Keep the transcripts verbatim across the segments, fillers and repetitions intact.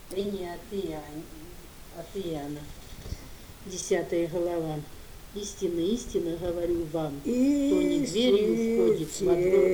Линия от Иоанна, от Иоанна. Десятая глава. Истинно, истинно говорю вам, кто не дверью входит во двор.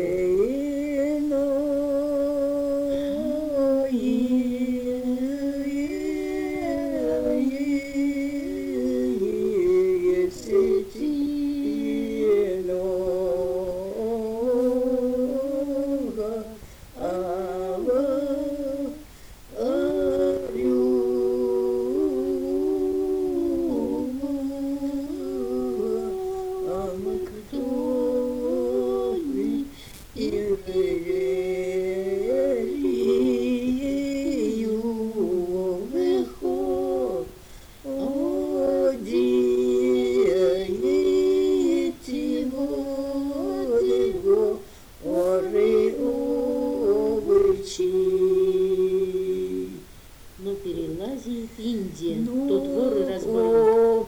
Но перелазит Индия, ну, тот вор и разбойник.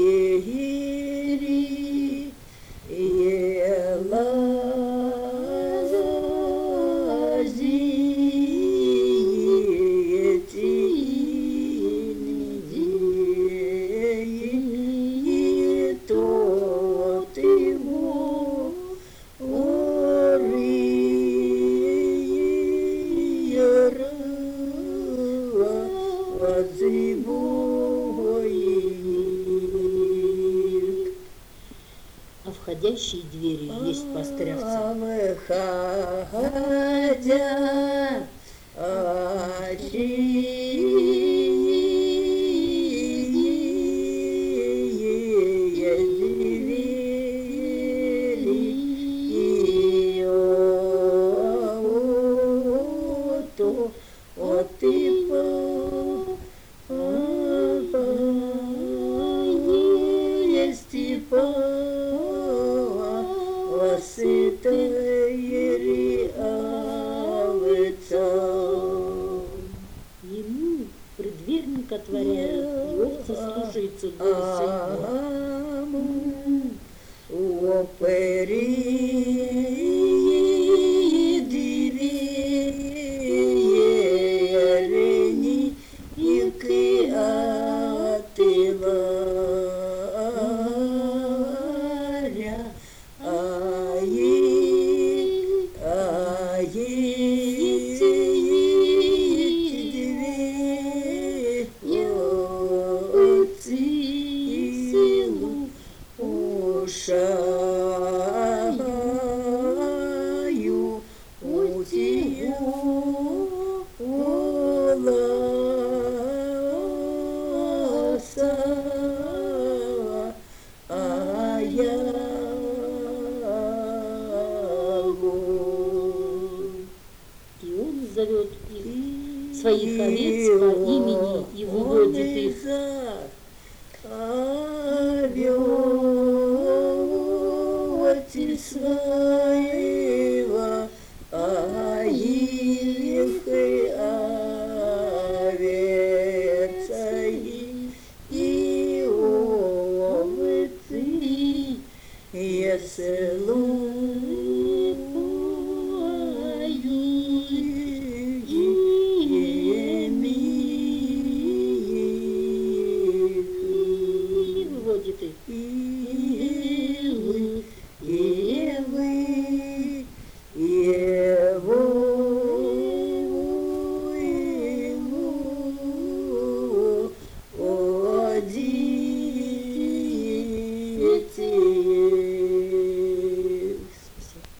А входящей дверью есть пострявца. Ему предверник отворяет, и овцы слушаются голоса зовет их, своих овец по имени и выводит их. Своя